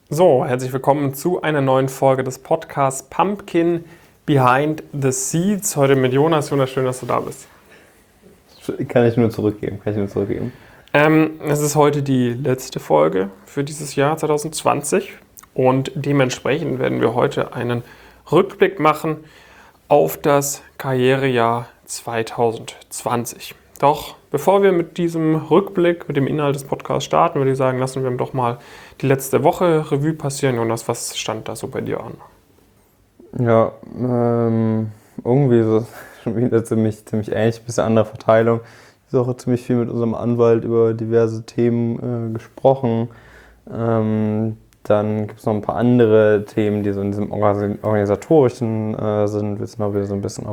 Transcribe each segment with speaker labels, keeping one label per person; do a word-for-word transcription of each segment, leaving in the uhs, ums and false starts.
Speaker 1: So, herzlich willkommen zu einer neuen Folge des Podcasts Pumpkin Behind the Seeds. Heute mit Jonas. Jonas, schön, dass du da bist.
Speaker 2: Kann ich nur zurückgeben, kann ich nur zurückgeben.
Speaker 1: Ähm, es ist heute die letzte Folge für dieses Jahr zwanzig zwanzig und dementsprechend werden wir heute einen Rückblick machen auf das Karrierejahr zwanzig zwanzig. Doch bevor wir mit diesem Rückblick, mit dem Inhalt des Podcasts starten, würde ich sagen, lassen wir doch mal die letzte Woche Revue passieren. Jonas, was stand da so bei dir an?
Speaker 2: Ja, ähm, irgendwie so schon wieder ziemlich, ziemlich ähnlich, ein bisschen andere Verteilung. Ich habe auch ziemlich viel mit unserem Anwalt über diverse Themen äh, gesprochen. Ähm, dann gibt es noch ein paar andere Themen, die so in diesem organisatorischen äh, sind. Wir sind auch wieder so ein bisschen auf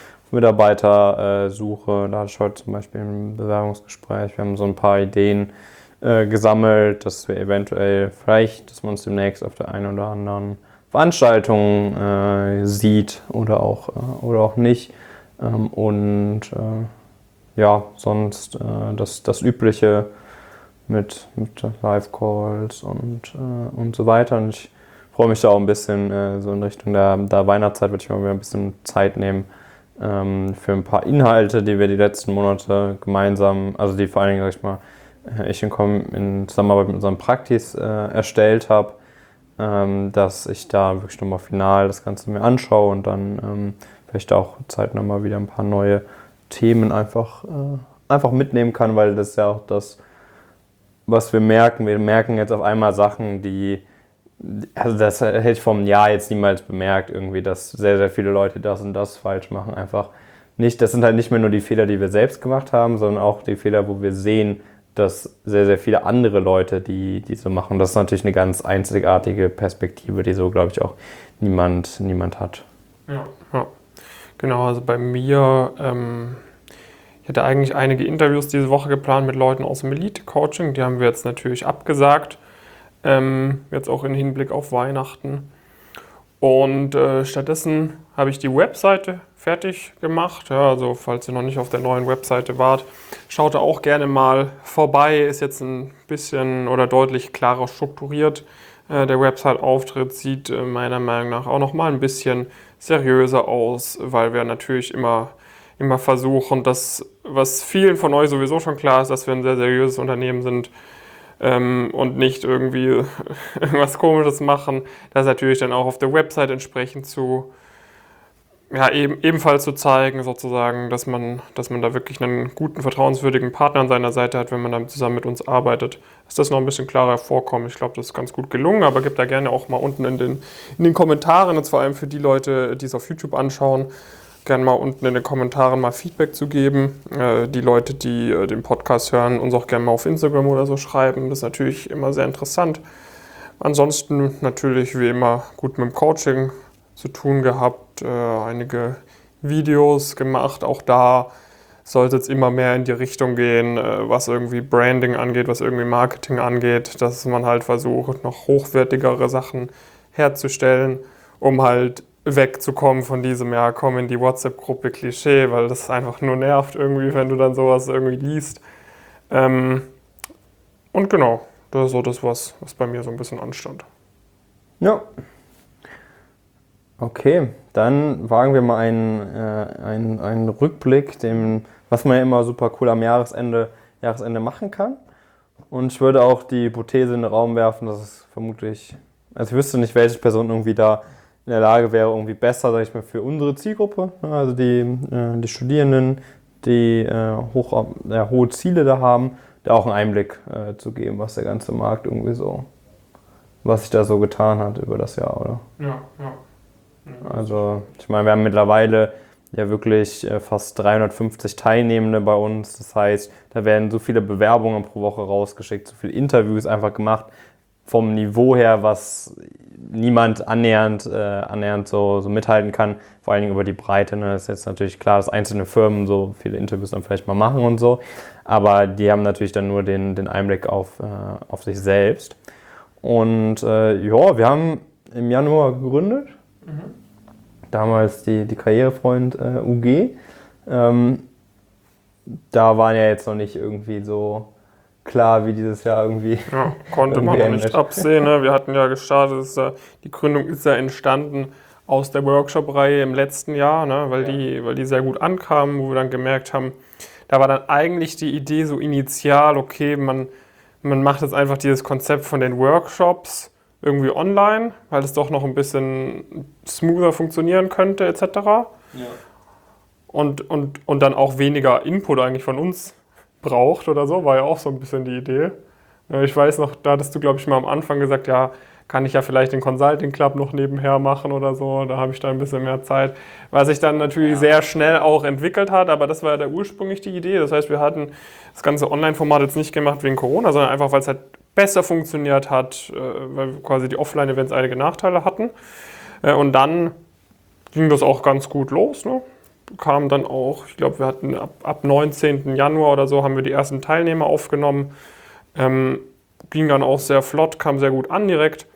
Speaker 2: Mitarbeitersuche. Da hatte ich heute zum Beispiel ein Bewerbungsgespräch. Wir haben so ein paar Ideen äh, gesammelt, dass wir eventuell vielleicht, dass man uns demnächst auf der einen oder anderen Veranstaltung äh, sieht oder auch, äh, oder auch nicht. Ähm, und äh, ja, sonst äh, das, das Übliche mit, mit Live-Calls und, äh, und so weiter. Und ich freue mich da auch ein bisschen äh, so in Richtung der, der Weihnachtszeit, würde ich mal wieder ein bisschen Zeit nehmen ähm, für ein paar Inhalte, die wir die letzten Monate gemeinsam, also die vor allen Dingen, sag ich mal, ich in Zusammenarbeit mit unserem Praktis äh, erstellt habe, ähm, dass ich da wirklich nochmal final das Ganze mir anschaue und dann ähm, vielleicht auch zeitnah mal wieder ein paar neue Themen einfach, äh, einfach mitnehmen kann, weil das ist ja auch das, was wir merken. Wir merken jetzt auf einmal Sachen, die, also das hätte ich vor einem Jahr jetzt niemals bemerkt, irgendwie, dass sehr, sehr viele Leute das und das falsch machen. Einfach nicht, das sind halt nicht mehr nur die Fehler, die wir selbst gemacht haben, sondern auch die Fehler, wo wir sehen, dass sehr, sehr viele andere Leute, die, die so machen. Das ist natürlich eine ganz einzigartige Perspektive, die so, glaube ich, auch niemand, niemand hat.
Speaker 1: Ja, ja. Genau, also bei mir, ähm, ich hatte eigentlich einige Interviews diese Woche geplant mit Leuten aus dem Elite-Coaching. Die haben wir jetzt natürlich abgesagt, ähm, jetzt auch im Hinblick auf Weihnachten. Und äh, stattdessen habe ich die Webseite fertig gemacht. Ja, also falls ihr noch nicht auf der neuen Webseite wart, schaut da auch gerne mal vorbei. Ist jetzt ein bisschen oder deutlich klarer strukturiert. Äh, der Website-Auftritt sieht äh, meiner Meinung nach auch noch mal ein bisschen seriöser aus, weil wir natürlich immer, immer versuchen, das, was vielen von euch sowieso schon klar ist, dass wir ein sehr seriöses Unternehmen sind, Ähm, und nicht irgendwie irgendwas Komisches machen, das natürlich dann auch auf der Website entsprechend zu, ja, eben, ebenfalls zu zeigen, sozusagen, dass man, dass man da wirklich einen guten, vertrauenswürdigen Partner an seiner Seite hat, wenn man dann zusammen mit uns arbeitet, dass das noch ein bisschen klarer hervorkommt. Ich glaube, das ist ganz gut gelungen, aber gebt da gerne auch mal unten in den, in den Kommentaren, und vor allem für die Leute, die es auf YouTube anschauen, gerne mal unten in den Kommentaren mal Feedback zu geben. Äh, die Leute, die äh, den Podcast hören, uns auch gerne mal auf Instagram oder so schreiben. Das ist natürlich immer sehr interessant. Ansonsten natürlich wie immer gut mit dem Coaching zu tun gehabt, äh, einige Videos gemacht. Auch da soll es jetzt immer mehr in die Richtung gehen, äh, was irgendwie Branding angeht, was irgendwie Marketing angeht, dass man halt versucht, noch hochwertigere Sachen herzustellen, um halt wegzukommen von diesem, ja, komm in die WhatsApp-Gruppe Klischee, weil das einfach nur nervt irgendwie, wenn du dann sowas irgendwie liest. Ähm, und genau, das ist so das, was, was bei mir so ein bisschen anstand.
Speaker 2: Ja. Okay, dann wagen wir mal einen, äh, einen, einen Rückblick, dem, was man ja immer super cool am Jahresende, Jahresende machen kann. Und ich würde auch die Hypothese in den Raum werfen, dass es vermutlich, also ich wüsste nicht, welche Person irgendwie da in der Lage wäre, irgendwie besser, sage ich mal, für unsere Zielgruppe, also die, äh, die Studierenden, die äh, hoch, äh, hohe Ziele da haben, da auch einen Einblick äh, zu geben, was der ganze Markt irgendwie so, was sich da so getan hat über das Jahr, oder?
Speaker 1: Ja, ja.
Speaker 2: Also ich meine, wir haben mittlerweile ja wirklich äh, fast dreihundertfünfzig Teilnehmende bei uns. Das heißt, da werden so viele Bewerbungen pro Woche rausgeschickt, so viele Interviews einfach gemacht, vom Niveau her, was niemand annähernd, äh, annähernd so, so mithalten kann, vor allen Dingen über die Breite. Ne? Das ist jetzt natürlich klar, dass einzelne Firmen so viele Interviews dann vielleicht mal machen und so, aber die haben natürlich dann nur den, den Einblick auf, äh, auf sich selbst. Und äh, ja, wir haben im Januar gegründet, mhm. damals die, die Karrierefreund äh, U G. Ähm, da waren ja jetzt noch nicht irgendwie so klar, wie dieses Jahr irgendwie.
Speaker 1: Ja, konnte man noch nicht absehen. Ne? Wir hatten ja gestartet, ist ja, die Gründung ist ja entstanden aus der Workshop-Reihe im letzten Jahr, ne? weil, ja. die, weil die sehr gut ankamen, wo wir dann gemerkt haben, da war dann eigentlich die Idee so initial, okay, man, man macht jetzt einfach dieses Konzept von den Workshops irgendwie online, weil es doch noch ein bisschen smoother funktionieren könnte et cetera. Ja. Und, und, und dann auch weniger Input eigentlich von uns braucht oder so, war ja auch so ein bisschen die Idee. Ich weiß noch, da hattest du, glaube ich, mal am Anfang gesagt, ja, kann ich ja vielleicht den Consulting Club noch nebenher machen oder so, da habe ich da ein bisschen mehr Zeit. Was sich dann natürlich ja. sehr schnell auch entwickelt hat, aber das war ja da ursprünglich die Idee. Das heißt, wir hatten das ganze Online-Format jetzt nicht gemacht wegen Corona, sondern einfach, weil es halt besser funktioniert hat, weil quasi die Offline-Events einige Nachteile hatten. Und dann ging das auch ganz gut los, ne? Kam dann auch, ich glaube, wir hatten ab, ab neunzehnten Januar oder so haben wir die ersten Teilnehmer aufgenommen. Ähm, ging dann auch sehr flott, kam sehr gut an direkt.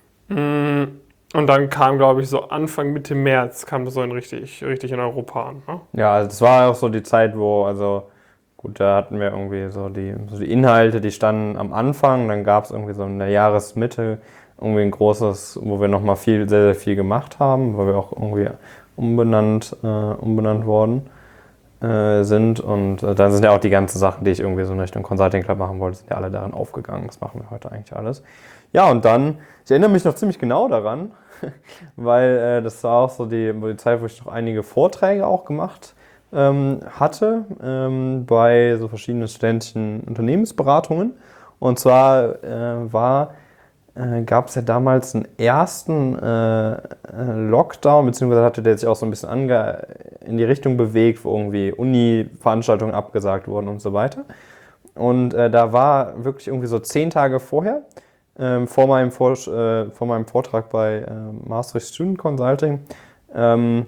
Speaker 1: Und dann kam, glaube ich, so Anfang, Mitte März kam das so in richtig, richtig in Europa an. Ne?
Speaker 2: Ja, also das war auch so die Zeit, wo, also gut, da hatten wir irgendwie so die, so die Inhalte, die standen am Anfang, dann gab es irgendwie so in der Jahresmitte irgendwie ein großes, wo wir nochmal viel, sehr, sehr viel gemacht haben, weil wir auch irgendwie umbenannt, äh, umbenannt worden äh, sind. Und äh, dann sind ja auch die ganzen Sachen, die ich irgendwie so in Richtung Consulting Club machen wollte, sind ja alle daran aufgegangen. Das machen wir heute eigentlich alles. Ja, und dann, ich erinnere mich noch ziemlich genau daran, weil äh, das war auch so die, die Zeit, wo ich noch einige Vorträge auch gemacht ähm, hatte ähm, bei so verschiedenen studentischen Unternehmensberatungen. Und zwar äh, war Äh, gab es ja damals einen ersten äh, Lockdown, beziehungsweise hatte der sich auch so ein bisschen ange in die Richtung bewegt, wo irgendwie Uni-Veranstaltungen abgesagt wurden und so weiter. Und äh, da war wirklich irgendwie so zehn Tage vorher, ähm, vor, meinem Vor äh, vor meinem Vortrag bei äh, Maastricht Student Consulting, ähm,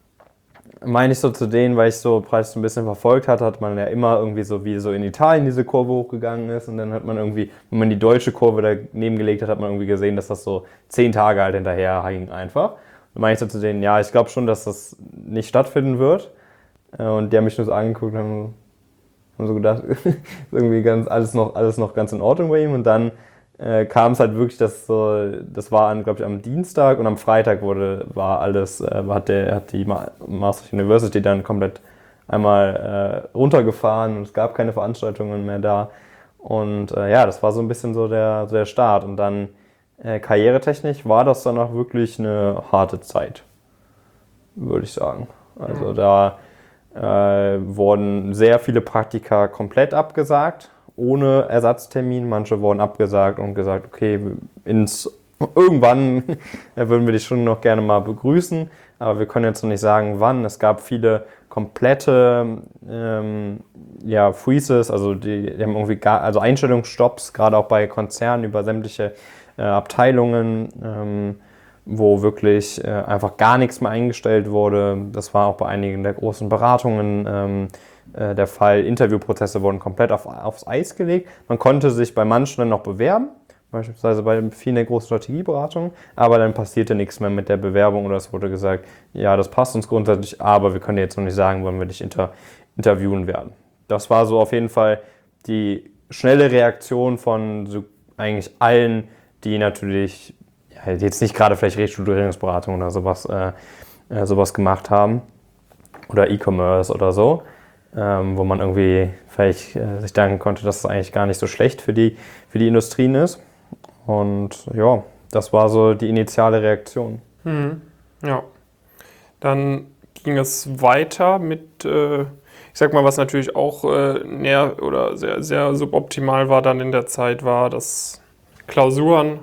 Speaker 2: meine ich so zu denen, weil ich so Preis so ein bisschen verfolgt hatte, hat man ja immer irgendwie so, wie so in Italien diese Kurve hochgegangen ist, und dann hat man irgendwie, wenn man die deutsche Kurve daneben gelegt hat, hat man irgendwie gesehen, dass das so zehn Tage halt hinterher hing einfach. Dann meine ich so zu denen, ja, ich glaube schon, dass das nicht stattfinden wird. Und die haben mich nur so angeguckt und haben, haben so gedacht, irgendwie ganz, alles noch, alles noch ganz in Ordnung bei ihm. Und dann Äh, kam es halt wirklich, dass so, das war, glaube ich, am Dienstag, und am Freitag wurde, war alles, äh, hat, der, hat die Maastricht University dann komplett einmal äh, runtergefahren, und es gab keine Veranstaltungen mehr da. Und äh, ja, das war so ein bisschen so der, so der Start. Und dann äh, karrieretechnisch war das dann auch wirklich eine harte Zeit, würde ich sagen. Also da äh, wurden sehr viele Praktika komplett abgesagt, ohne Ersatztermin. Manche wurden abgesagt und gesagt, okay, ins, irgendwann würden wir dich schon noch gerne mal begrüßen, aber wir können jetzt noch nicht sagen, wann. Es gab viele komplette ähm, ja, Freezes, also die, die haben irgendwie gar, also Einstellungsstopps, gerade auch bei Konzernen über sämtliche äh, Abteilungen, ähm, wo wirklich äh, einfach gar nichts mehr eingestellt wurde. Das war auch bei einigen der großen Beratungen ähm, der Fall. Interviewprozesse wurden komplett auf, aufs Eis gelegt. Man konnte sich bei manchen dann noch bewerben, beispielsweise bei vielen der großen Strategieberatungen, aber dann passierte nichts mehr mit der Bewerbung, oder es wurde gesagt, ja, das passt uns grundsätzlich, aber wir können jetzt noch nicht sagen, wann wir dich inter, interviewen werden. Das war so auf jeden Fall die schnelle Reaktion von so eigentlich allen, die natürlich ja, jetzt nicht gerade vielleicht Restrukturierungsberatung oder sowas, äh, äh, sowas gemacht haben oder E-Commerce oder so. Ähm, wo man irgendwie vielleicht äh, sich denken konnte, dass es eigentlich gar nicht so schlecht für die, für die Industrien ist. Und ja, das war so die initiale Reaktion.
Speaker 1: Mhm. Ja, dann ging es weiter mit, äh, ich sag mal, was natürlich auch äh, näher oder sehr, sehr suboptimal war dann in der Zeit, war, dass Klausuren,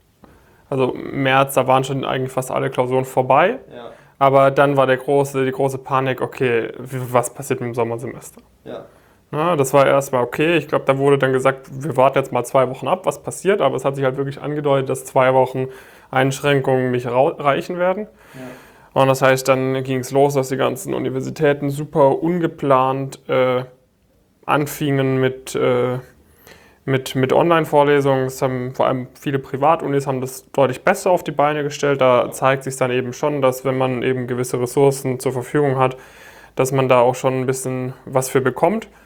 Speaker 1: also im März, da waren schon eigentlich fast alle Klausuren vorbei. Ja. Aber dann war der große, die große Panik, okay, was passiert mit dem Sommersemester? Ja. Na, das war erstmal okay. Ich glaube, da wurde dann gesagt, wir warten jetzt mal zwei Wochen ab, was passiert. Aber es hat sich halt wirklich angedeutet, dass zwei Wochen Einschränkungen nicht reichen werden. Ja. Und das heißt, dann ging es los, dass die ganzen Universitäten super ungeplant äh, anfingen mit... Äh, Mit, mit Online-Vorlesungen. Es haben vor allem viele Privatunis haben das deutlich besser auf die Beine gestellt. Da zeigt sich dann eben schon, dass wenn man eben gewisse Ressourcen zur Verfügung hat, dass man da auch schon ein bisschen was für bekommt.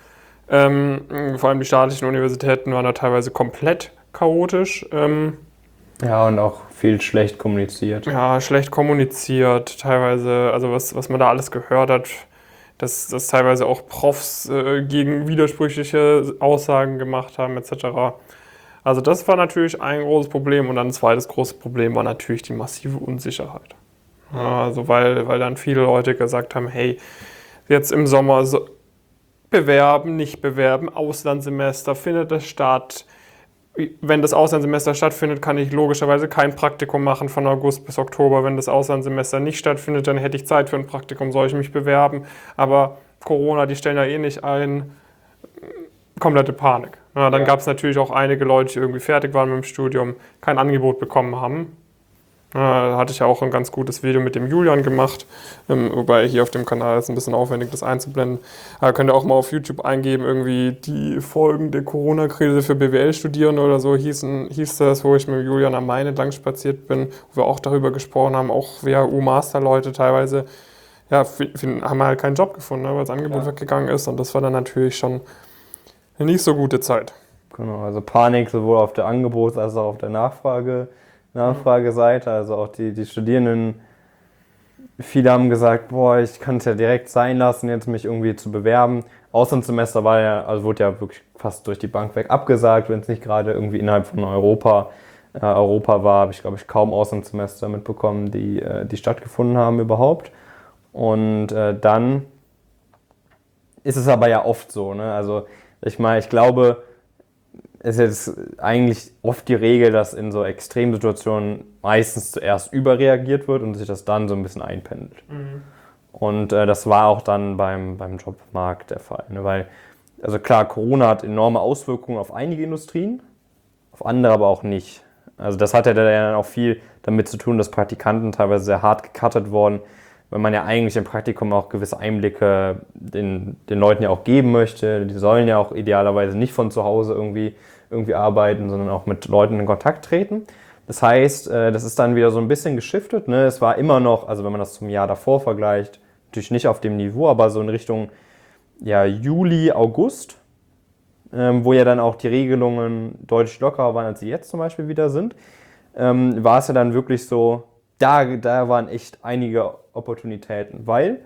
Speaker 1: Ähm, vor allem die staatlichen Universitäten waren da teilweise komplett chaotisch. Ähm,
Speaker 2: Ja, und auch viel schlecht kommuniziert.
Speaker 1: ja, schlecht kommuniziert, teilweise, also was, was man da alles gehört hat, dass, dass teilweise auch Profs äh, gegen widersprüchliche Aussagen gemacht haben, et cetera. Also das war natürlich ein großes Problem und dann ein zweites großes Problem war natürlich die massive Unsicherheit. Ja, also weil, weil dann viele Leute gesagt haben, hey, jetzt im Sommer so bewerben, nicht bewerben, Auslandssemester, findet es statt. Wenn das Auslandssemester stattfindet, kann ich logischerweise kein Praktikum machen von August bis Oktober. Wenn das Auslandssemester nicht stattfindet, dann hätte ich Zeit für ein Praktikum, soll ich mich bewerben. Aber Corona, die stellen da eh nicht ein. Komplette Panik. Ja, dann
Speaker 2: Ja.
Speaker 1: gab es natürlich auch einige Leute, die irgendwie fertig waren mit dem Studium, kein Angebot bekommen haben. Ja, da hatte ich ja auch ein ganz gutes Video mit dem Julian gemacht, ähm, wobei hier auf dem Kanal ist ein bisschen aufwendig, das einzublenden. Aber könnt ihr auch mal auf YouTube eingeben, irgendwie die Folgen der Corona-Krise für B W L-Studierende oder so hießen, hieß das, wo ich mit Julian am Main entlang spaziert bin, wo wir auch darüber gesprochen haben, auch W H U-Master-Leute teilweise, ja, f- f- haben halt keinen Job gefunden, ne, weil das Angebot
Speaker 2: Ja.
Speaker 1: weggegangen ist und das war dann natürlich schon eine nicht so gute Zeit.
Speaker 2: Genau, also Panik sowohl auf der Angebots- als auch auf der Nachfrage, Nachfrageseite. Also auch die, die Studierenden, viele haben gesagt, boah, ich kann es ja direkt sein lassen, jetzt mich irgendwie zu bewerben. Auslandssemester war ja, also wurde ja wirklich fast durch die Bank weg abgesagt, wenn es nicht gerade irgendwie innerhalb von Europa, äh, Europa war, habe ich glaube ich kaum Auslandssemester mitbekommen, die, äh, die stattgefunden haben überhaupt. Und äh, dann ist es aber ja oft so, ne? Also ich meine, ich glaube, es ist jetzt eigentlich oft die Regel, dass in so Extremsituationen meistens zuerst überreagiert wird und sich das dann so ein bisschen einpendelt. Und äh, das war auch dann beim, beim Jobmarkt der Fall. Ne? Weil, also klar, Corona hat enorme Auswirkungen auf einige Industrien, auf andere aber auch nicht. Also das hat ja dann auch viel damit zu tun, dass Praktikanten teilweise sehr hart gecuttet wurden, weil man ja eigentlich im Praktikum auch gewisse Einblicke den, den Leuten ja auch geben möchte. Die sollen ja auch idealerweise nicht von zu Hause irgendwie, irgendwie arbeiten, sondern auch mit Leuten in Kontakt treten. Das heißt, das ist dann wieder so ein bisschen geschiftet. Ne? Es war immer noch, also wenn man das zum Jahr davor vergleicht, natürlich nicht auf dem Niveau, aber so in Richtung ja, Juli, August, ähm, wo ja dann auch die Regelungen deutlich lockerer waren, als sie jetzt zum Beispiel wieder sind, ähm, war es ja dann wirklich so, da, da waren echt einige Opportunitäten, weil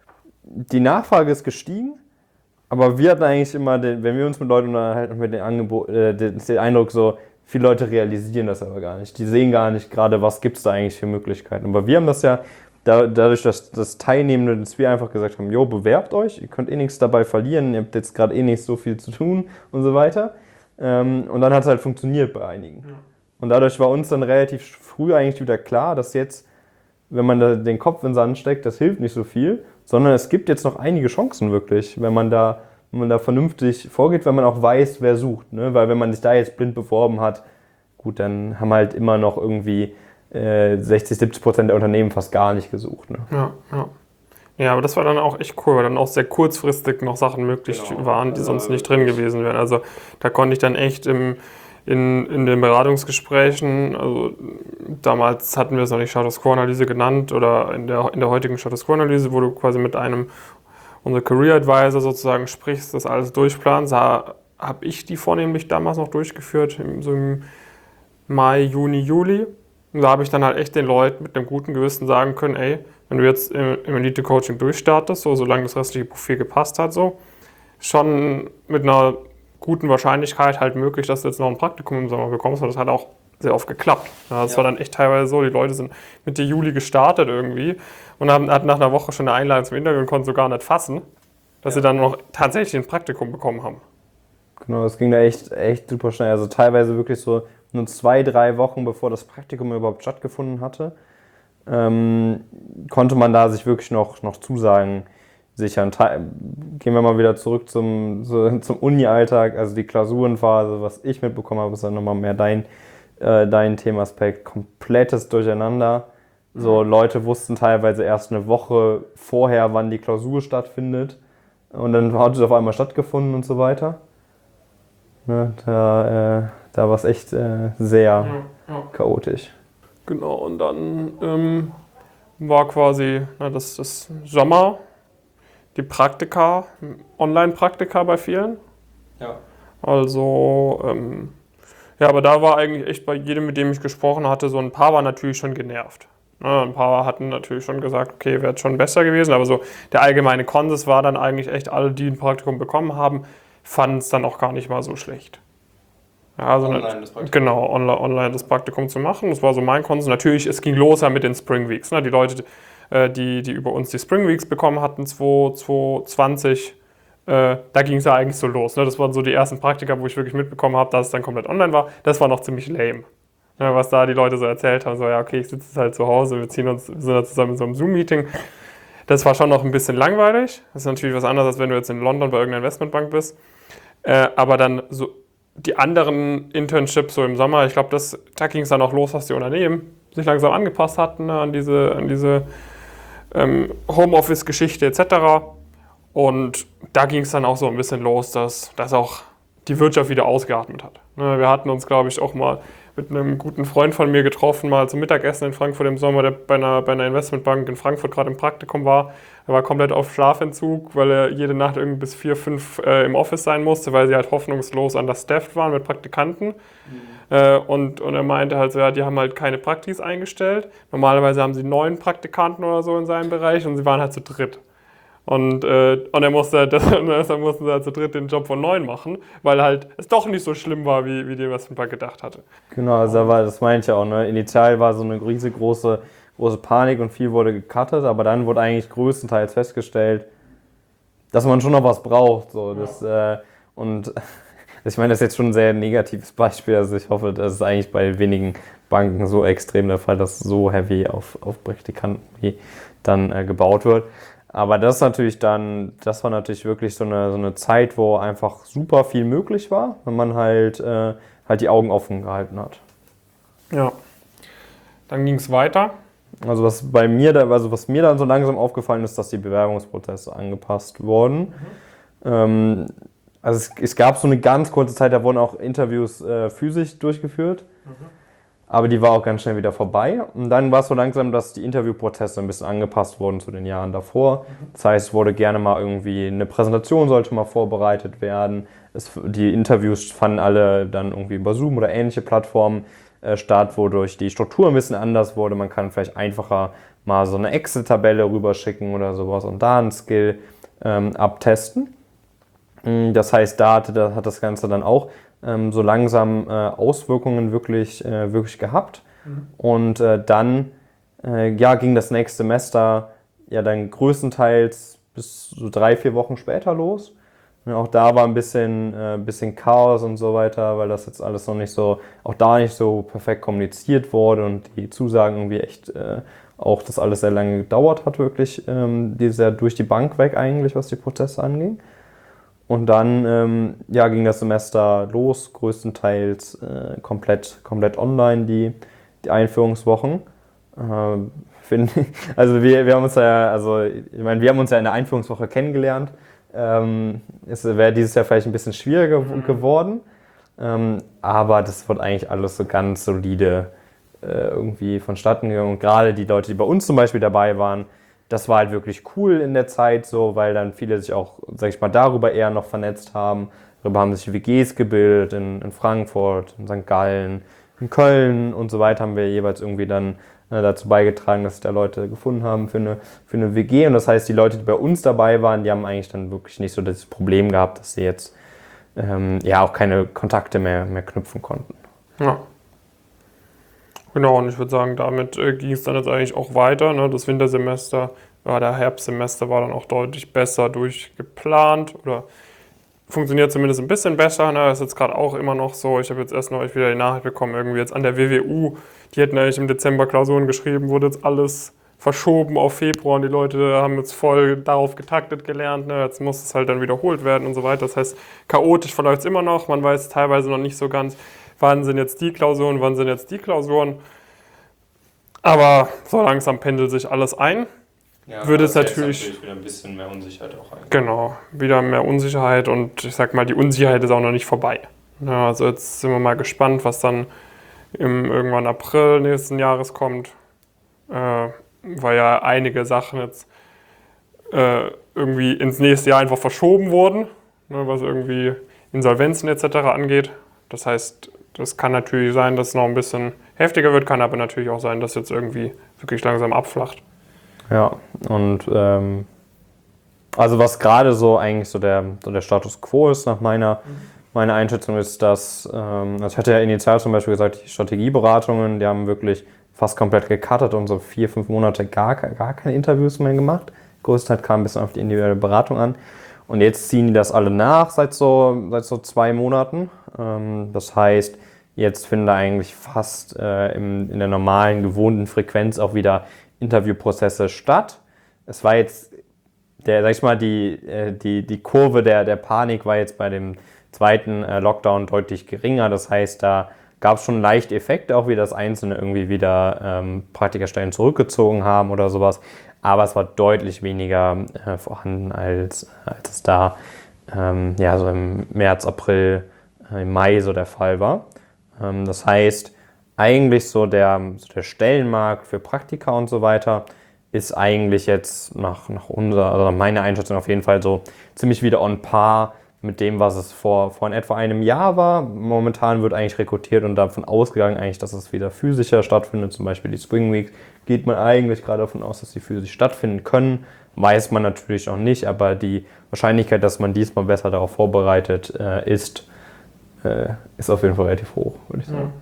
Speaker 2: die Nachfrage ist gestiegen, aber wir hatten eigentlich immer, den, wenn wir uns mit Leuten unterhalten, mit dem Angebot, äh, den, den Eindruck so, viele Leute realisieren das aber gar nicht. Die sehen gar nicht gerade, was gibt es da eigentlich für Möglichkeiten. Aber wir haben das ja, da, dadurch, dass das Teilnehmende, dass wir einfach gesagt haben, jo, bewerbt euch, ihr könnt eh nichts dabei verlieren, ihr habt jetzt gerade eh nicht so viel zu tun und so weiter. Ähm, und dann hat es halt funktioniert bei einigen. Ja. Und dadurch war uns dann relativ früh eigentlich wieder klar, dass jetzt, wenn man da den Kopf in den Sand steckt, das hilft nicht so viel, sondern es gibt jetzt noch einige Chancen wirklich, wenn man da, wenn man da vernünftig vorgeht, wenn man auch weiß, wer sucht. Ne? Weil wenn man sich da jetzt blind beworben hat, gut, dann haben halt immer noch irgendwie äh, sechzig, siebzig Prozent der Unternehmen fast gar nicht gesucht. Ne?
Speaker 1: Ja, ja. Ja, aber das war dann auch echt cool, weil dann auch sehr kurzfristig noch Sachen möglich genau. waren, die sonst nicht drin gewesen wären. Also da konnte ich dann echt im In, in den Beratungsgesprächen, also damals hatten wir es noch nicht Status Quo-Analyse genannt oder in der, in der heutigen Status Quo-Analyse, wo du quasi mit einem, unser Career Advisor sozusagen sprichst, das alles durchplanst, da habe ich die vornehmlich damals noch durchgeführt, so im Mai, Juni, Juli. Und da habe ich dann halt echt den Leuten mit einem guten Gewissen sagen können, ey, wenn du jetzt im, im Elite-Coaching durchstartest, so solange das restliche Profil gepasst hat, so, schon mit einer guten Wahrscheinlichkeit halt möglich, dass du jetzt noch ein Praktikum im Sommer bekommst, und das hat auch sehr oft geklappt. Ja, das ja. war dann echt teilweise so, die Leute sind Mitte Juli gestartet irgendwie und haben, hatten nach einer Woche schon eine Einladung zum Interview und konnten so gar nicht fassen, dass ja. sie dann noch tatsächlich ein Praktikum bekommen haben.
Speaker 2: Genau, das ging da echt, echt super schnell. Also teilweise wirklich so nur zwei, drei Wochen, bevor das Praktikum überhaupt stattgefunden hatte, ähm, konnte man da sich wirklich noch, noch Zusagen sichern. Gehen wir mal wieder zurück zum, so, zum Uni-Alltag, also die Klausurenphase, was ich mitbekommen habe, ist dann nochmal mehr dein, äh, dein Themaspekt, komplettes Durcheinander. So, mhm. Leute wussten teilweise erst eine Woche vorher, wann die Klausur stattfindet, und dann hat es auf einmal stattgefunden und so weiter. Ne, da äh, da war es echt äh, sehr ja, ja. chaotisch.
Speaker 1: Genau, und dann ähm, war quasi na, das, das Sommer, die Praktika, Online-Praktika bei vielen.
Speaker 2: Ja.
Speaker 1: Also, ähm, ja, aber da war eigentlich echt bei jedem, mit dem ich gesprochen hatte, so ein paar waren natürlich schon genervt. Ne, ein paar hatten natürlich schon gesagt, okay, wäre schon besser gewesen, aber so der allgemeine Konsens war dann eigentlich echt, alle, die ein Praktikum bekommen haben, fanden es dann auch gar nicht mal so schlecht. Ja, also
Speaker 2: Online das Praktikum.
Speaker 1: Genau, online, online das Praktikum zu machen. Das war so mein Konsens. Natürlich, es ging los ja mit den Spring Weeks. Ne? Die Leute, äh, die, die über uns die Spring Weeks bekommen hatten, zwanzig zwanzig, äh, da ging es ja eigentlich so los. Ne? Das waren so die ersten Praktika, wo ich wirklich mitbekommen habe, dass es dann komplett online war. Das war noch ziemlich lame. Ne? Was da die Leute so erzählt haben, so ja, okay, ich sitze jetzt halt zu Hause, wir ziehen uns, wir sind da zusammen in so einem Zoom-Meeting. Das war schon noch ein bisschen langweilig. Das ist natürlich was anderes, als wenn du jetzt in London bei irgendeiner Investmentbank bist. Äh, aber dann so die anderen Internships so im Sommer, ich glaube, da ging es dann auch los, dass die Unternehmen sich langsam angepasst hatten, ne, an diese, an diese ähm, Homeoffice-Geschichte et cetera. Und da ging es dann auch so ein bisschen los, dass, dass auch die Wirtschaft wieder ausgeatmet hat. Ne, wir hatten uns, glaube ich, auch mal mit einem guten Freund von mir getroffen, mal zum Mittagessen in Frankfurt im Sommer, der bei einer, bei einer Investmentbank in Frankfurt gerade im Praktikum war. Er war komplett auf Schlafentzug, weil er jede Nacht irgendwie bis vier, fünf äh, im Office sein musste, weil sie halt hoffnungslos understaffed waren mit Praktikanten. Mhm. Äh, und, und er meinte halt so, ja, die haben halt keine Praktis eingestellt. Normalerweise haben sie neun Praktikanten oder so in seinem Bereich und sie waren halt zu dritt. Und, äh, und er musste, deshalb mussten sie halt zu dritt den Job von neun machen, weil halt es doch nicht so schlimm war, wie, wie die Investmentbank gedacht hatte.
Speaker 2: Genau, also da war, das meinte ich auch. Ne? Initial war so eine riesengroße große Panik und viel wurde gecuttet, aber dann wurde eigentlich größtenteils festgestellt, dass man schon noch was braucht. So. Das, äh, und ich meine, das ist jetzt schon ein sehr negatives Beispiel. Also ich hoffe, das ist eigentlich bei wenigen Banken so extrem der Fall, dass so heavy auf, auf Praktikanten dann äh, gebaut wird. Aber das ist natürlich dann, das war natürlich wirklich so eine, so eine Zeit, wo einfach super viel möglich war, wenn man halt, äh, halt die Augen offen gehalten hat.
Speaker 1: Ja, dann ging es weiter.
Speaker 2: Also was bei mir, da, also was mir dann so langsam aufgefallen ist, dass die Bewerbungsprozesse angepasst wurden. Mhm. Ähm, also es, es gab so eine ganz kurze Zeit, da wurden auch Interviews äh, physisch durchgeführt. Mhm. Aber die war auch ganz schnell wieder vorbei. Und dann war es so langsam, dass die Interviewprozesse ein bisschen angepasst wurden zu den Jahren davor. Das heißt, es wurde gerne mal irgendwie eine Präsentation sollte mal vorbereitet werden. Es, die Interviews fanden alle dann irgendwie über Zoom oder ähnliche Plattformen äh, statt, wodurch die Struktur ein bisschen anders wurde. Man kann vielleicht einfacher mal so eine Excel-Tabelle rüberschicken oder sowas und da einen Skill ähm, abtesten. Das heißt, da hat, da hat das Ganze dann auch ähm, so langsam äh, Auswirkungen wirklich, äh, wirklich gehabt. Mhm. Und äh, dann äh, ja, ging das nächste Semester ja dann größtenteils bis so drei, vier Wochen später los. Und auch da war ein bisschen, äh, bisschen Chaos und so weiter, weil das jetzt alles noch nicht so, auch da nicht so perfekt kommuniziert wurde und die Zusagen irgendwie echt äh, auch das alles sehr lange gedauert hat, wirklich, ähm, die sehr durch die Bank weg eigentlich, was die Prozesse anging. Und dann ähm, ja, ging das Semester los, größtenteils äh, komplett, komplett online, die, die Einführungswochen. Äh, find, also wir, wir haben uns ja, also ich meine, wir haben uns ja in der Einführungswoche kennengelernt. Ähm, es wäre dieses Jahr vielleicht ein bisschen schwieriger mhm. geworden, ähm, aber das wird eigentlich alles so ganz solide äh, irgendwie vonstatten gegangen. Und gerade die Leute, die bei uns zum Beispiel dabei waren, das war halt wirklich cool in der Zeit, so, weil dann viele sich auch, sag ich mal, darüber eher noch vernetzt haben. Darüber haben sich W Gs gebildet in, in Frankfurt, in Sankt Gallen, in Köln und so weiter haben wir jeweils irgendwie dann äh, dazu beigetragen, dass sich da Leute gefunden haben für eine, für eine W G. Und das heißt, die Leute, die bei uns dabei waren, die haben eigentlich dann wirklich nicht so das Problem gehabt, dass sie jetzt ähm, ja auch keine Kontakte mehr, mehr knüpfen konnten.
Speaker 1: Ja. Genau, und ich würde sagen, damit äh, ging es dann jetzt eigentlich auch weiter. Ne? Das Wintersemester, ja, der Herbstsemester war dann auch deutlich besser durchgeplant oder funktioniert zumindest ein bisschen besser. Ne? Das ist jetzt gerade auch immer noch so. Ich habe jetzt erst noch wieder die Nachricht bekommen, irgendwie jetzt an der W W U, die hätten eigentlich im Dezember Klausuren geschrieben, wurde jetzt alles verschoben auf Februar und die Leute haben jetzt voll darauf getaktet gelernt. Ne? Jetzt muss es halt dann wiederholt werden und so weiter. Das heißt, chaotisch verläuft es immer noch. Man weiß teilweise noch nicht so ganz, wann sind jetzt die Klausuren, wann sind jetzt die Klausuren. Aber so langsam pendelt sich alles ein.
Speaker 2: Ja,
Speaker 1: würde es natürlich,
Speaker 2: natürlich wieder ein bisschen mehr Unsicherheit auch ein.
Speaker 1: Genau, wieder mehr Unsicherheit und ich sag mal, die Unsicherheit ist auch noch nicht vorbei. Ja, also jetzt sind wir mal gespannt, was dann im irgendwann April nächsten Jahres kommt, äh, weil ja einige Sachen jetzt äh, irgendwie ins nächste Jahr einfach verschoben wurden, ne, was irgendwie Insolvenzen et cetera angeht. Das heißt, das kann natürlich sein, dass es noch ein bisschen heftiger wird, kann aber natürlich auch sein, dass jetzt irgendwie wirklich langsam abflacht.
Speaker 2: Ja, und ähm, also was gerade so eigentlich so der, so der Status quo ist nach meiner, mhm. meiner Einschätzung ist, dass, ähm, also ich hatte ja initial zum Beispiel gesagt, die Strategieberatungen, die haben wirklich fast komplett gecuttet und so vier, fünf Monate gar, gar keine Interviews mehr gemacht. Größtenteils kam ein bisschen auf die individuelle Beratung an. Und jetzt ziehen die das alle nach seit so, seit so zwei Monaten. Ähm, das heißt, jetzt finden da eigentlich fast äh, im, in der normalen, gewohnten Frequenz auch wieder Interviewprozesse statt. Es war jetzt, der, sag ich mal, die, äh, die, die Kurve der, der Panik war jetzt bei dem zweiten äh, Lockdown deutlich geringer. Das heißt, da gab es schon leicht Effekte, auch wie das Einzelne irgendwie wieder ähm, Praktikerstellen zurückgezogen haben oder sowas. Aber es war deutlich weniger äh, vorhanden, als, als es da ähm, ja, so im März, April, äh, im Mai so der Fall war. Ähm, das heißt, eigentlich so der, so der Stellenmarkt für Praktika und so weiter ist eigentlich jetzt nach, nach unserer, also meiner Einschätzung auf jeden Fall so ziemlich wieder on par mit dem, was es vor, vor in etwa einem Jahr war. Momentan wird eigentlich rekrutiert und davon ausgegangen, eigentlich, dass es wieder physischer stattfindet. Zum Beispiel die Spring Week geht man eigentlich gerade davon aus, dass die physisch stattfinden können. Weiß man natürlich auch nicht, aber die Wahrscheinlichkeit, dass man diesmal besser darauf vorbereitet äh, ist, äh, ist auf jeden Fall relativ hoch, würde ich sagen.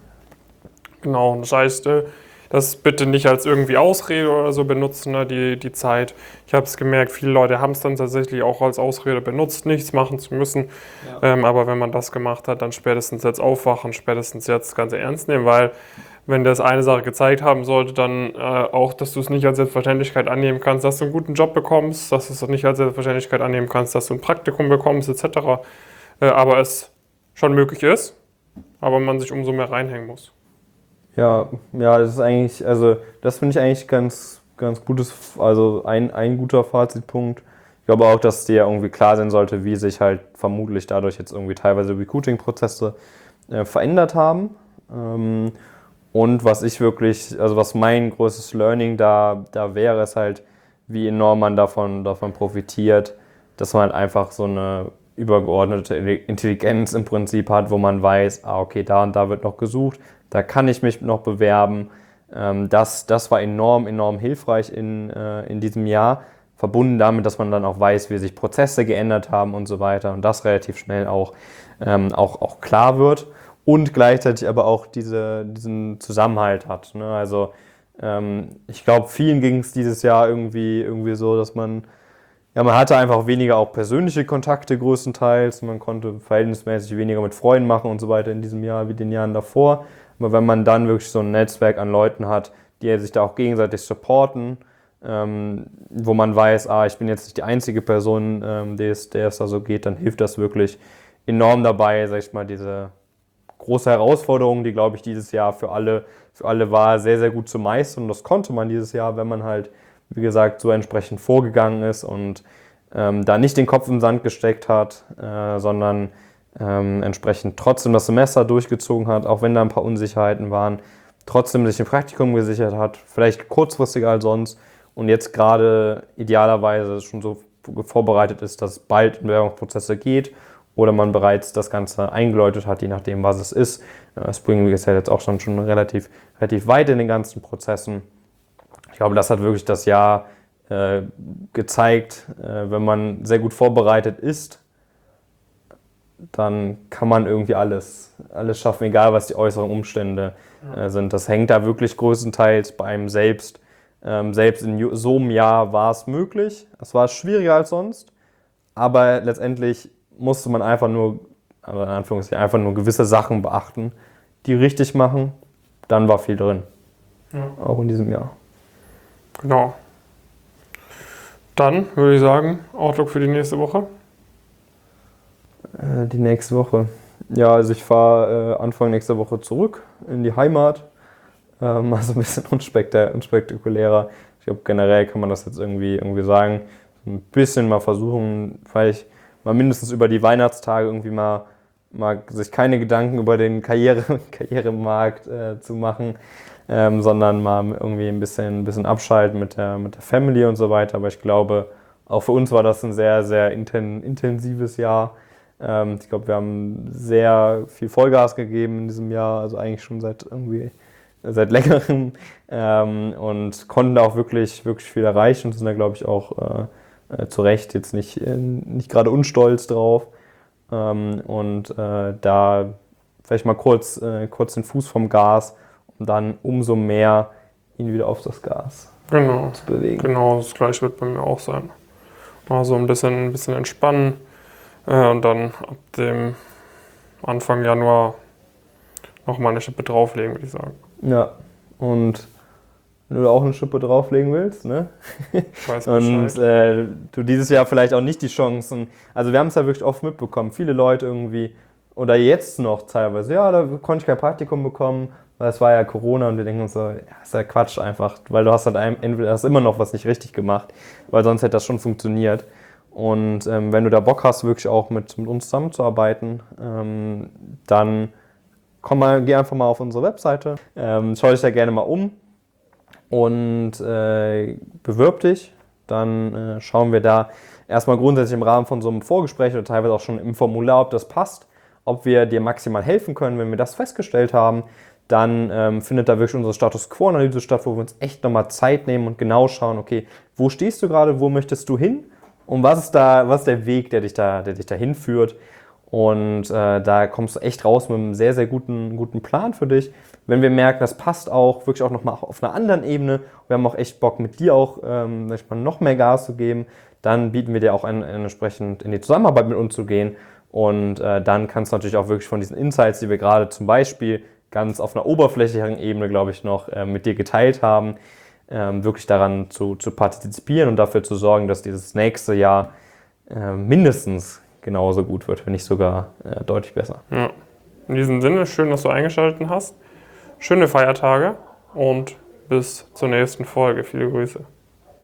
Speaker 1: Genau, das heißt, äh, das bitte nicht als irgendwie Ausrede oder so benutzen, ne, die, die Zeit. Ich habe es gemerkt, viele Leute haben es dann tatsächlich auch als Ausrede benutzt, nichts machen zu müssen. Ja. Ähm, aber wenn man das gemacht hat, dann spätestens jetzt aufwachen, spätestens jetzt das Ganze ernst nehmen, weil wenn das eine Sache gezeigt haben sollte, dann äh, auch, dass du es nicht als Selbstverständlichkeit annehmen kannst, dass du einen guten Job bekommst, dass du es nicht als Selbstverständlichkeit annehmen kannst, dass du ein Praktikum bekommst et cetera. Äh, aber es schon möglich ist, aber man sich umso mehr reinhängen muss.
Speaker 2: Ja, ja, das ist eigentlich, also das finde ich eigentlich ganz, ganz gutes, also ein, ein guter Fazitpunkt. Ich glaube auch, dass dir irgendwie klar sein sollte, wie sich halt vermutlich dadurch jetzt irgendwie teilweise Recruiting-Prozesse äh, verändert haben. Ähm, und was ich wirklich, also was mein größtes Learning da, da wäre, ist halt, wie enorm man davon, davon profitiert, dass man halt einfach so eine übergeordnete Intelligenz im Prinzip hat, wo man weiß, ah, okay, da und da wird noch gesucht, da kann ich mich noch bewerben. Das, das war enorm, enorm hilfreich in, in diesem Jahr, verbunden damit, dass man dann auch weiß, wie sich Prozesse geändert haben und so weiter und das relativ schnell auch, auch, auch klar wird und gleichzeitig aber auch diese, diesen Zusammenhalt hat. Also ich glaube, vielen ging es dieses Jahr irgendwie, irgendwie so, dass man Ja, man hatte einfach weniger auch persönliche Kontakte größtenteils. Man konnte verhältnismäßig weniger mit Freunden machen und so weiter in diesem Jahr wie den Jahren davor. Aber wenn man dann wirklich so ein Netzwerk an Leuten hat, die sich da auch gegenseitig supporten, ähm, wo man weiß, ah, ich bin jetzt nicht die einzige Person, ähm, der, es, der es da so geht, dann hilft das wirklich enorm dabei, sag ich mal, diese große Herausforderung, die, glaube ich, dieses Jahr für alle, für alle war, sehr, sehr gut zu meistern. Und das konnte man dieses Jahr, wenn man halt, wie gesagt, so entsprechend vorgegangen ist und ähm, da nicht den Kopf im Sand gesteckt hat, äh, sondern ähm, entsprechend trotzdem das Semester durchgezogen hat, auch wenn da ein paar Unsicherheiten waren, trotzdem sich ein Praktikum gesichert hat, vielleicht kurzfristiger als sonst und jetzt gerade idealerweise schon so vorbereitet ist, dass es bald in Bewerbungsprozesse geht oder man bereits das Ganze eingeläutet hat, je nachdem, was es ist. Äh, Spring Week ist ja jetzt auch schon, schon relativ, relativ weit in den ganzen Prozessen. Ich glaube, das hat wirklich das Jahr äh, gezeigt, äh, wenn man sehr gut vorbereitet ist, dann kann man irgendwie alles, alles schaffen, egal was die äußeren Umstände äh, sind. Das hängt da wirklich größtenteils bei einem selbst. Ähm, selbst in so einem Jahr war es möglich. Es war schwieriger als sonst, aber letztendlich musste man einfach nur, also in Anführungszeichen, einfach nur gewisse Sachen beachten, die richtig machen. Dann war viel drin. Ja. Auch in diesem Jahr.
Speaker 1: Genau. Dann würde ich sagen, Outlook für die nächste Woche.
Speaker 2: Äh, die nächste Woche. Ja, also ich fahre äh, Anfang nächster Woche zurück in die Heimat. Ähm, also ein bisschen unspektak- unspektakulärer. Ich glaube, generell kann man das jetzt irgendwie, irgendwie sagen. Ein bisschen mal versuchen, vielleicht mal mindestens über die Weihnachtstage irgendwie mal, mal sich keine Gedanken über den Karriere, Karrieremarkt äh, zu machen. Ähm, sondern mal irgendwie ein bisschen, ein bisschen abschalten mit der, mit der Family und so weiter. Aber ich glaube, auch für uns war das ein sehr, sehr inten, intensives Jahr. Ähm, ich glaube, wir haben sehr viel Vollgas gegeben in diesem Jahr, also eigentlich schon seit irgendwie seit längerem ähm, und konnten da auch wirklich, wirklich viel erreichen und sind da, glaube ich, auch äh, äh, zu Recht jetzt nicht, äh, nicht gerade unstolz drauf. Ähm, und äh, da vielleicht mal kurz, äh, kurz den Fuß vom Gas, um dann umso mehr ihn wieder auf das Gas
Speaker 1: Genau.
Speaker 2: zu bewegen.
Speaker 1: Genau, das gleiche wird bei mir auch sein. Mal so ein bisschen, ein bisschen entspannen äh, und dann ab dem Anfang Januar nochmal eine Schippe drauflegen, würde ich sagen.
Speaker 2: Ja, und wenn du auch eine Schippe drauflegen willst, ne?
Speaker 1: Ich weiß
Speaker 2: Und
Speaker 1: Bescheid.
Speaker 2: äh, du dieses Jahr vielleicht auch nicht die Chancen, also wir haben es ja wirklich oft mitbekommen, viele Leute irgendwie, oder jetzt noch teilweise, ja, da konnte ich kein Praktikum bekommen, weil es war ja Corona und wir denken uns so, ja, ist ja Quatsch einfach, weil du hast halt ein, entweder hast immer noch was nicht richtig gemacht, weil sonst hätte das schon funktioniert. Und ähm, wenn du da Bock hast, wirklich auch mit, mit uns zusammenzuarbeiten, ähm, dann komm mal, geh einfach mal auf unsere Webseite, ähm, schau dich da gerne mal um und äh, bewirb dich. Dann äh, schauen wir da erstmal grundsätzlich im Rahmen von so einem Vorgespräch oder teilweise auch schon im Formular, ob das passt, ob wir dir maximal helfen können. Wenn wir das festgestellt haben, dann ähm, findet da wirklich unsere Status Quo-Analyse statt, wo wir uns echt nochmal Zeit nehmen und genau schauen, okay, wo stehst du gerade, wo möchtest du hin und was ist da, was ist der Weg, der dich da, der dich da hinführt. Und äh, da kommst du echt raus mit einem sehr, sehr guten, guten Plan für dich. Wenn wir merken, das passt auch, wirklich auch nochmal auf einer anderen Ebene, wir haben auch echt Bock, mit dir auch ähm, noch mehr Gas zu geben, dann bieten wir dir auch ein, entsprechend in die Zusammenarbeit mit uns zu gehen. Und äh, dann kannst du natürlich auch wirklich von diesen Insights, die wir gerade zum Beispiel ganz auf einer oberflächlichen Ebene, glaube ich, noch äh, mit dir geteilt haben, ähm, wirklich daran zu, zu partizipieren und dafür zu sorgen, dass dieses nächste Jahr äh, mindestens genauso gut wird, wenn nicht sogar äh, deutlich besser.
Speaker 1: Ja. In diesem Sinne, schön, dass du eingeschaltet hast. Schöne Feiertage und bis zur nächsten Folge. Viele Grüße.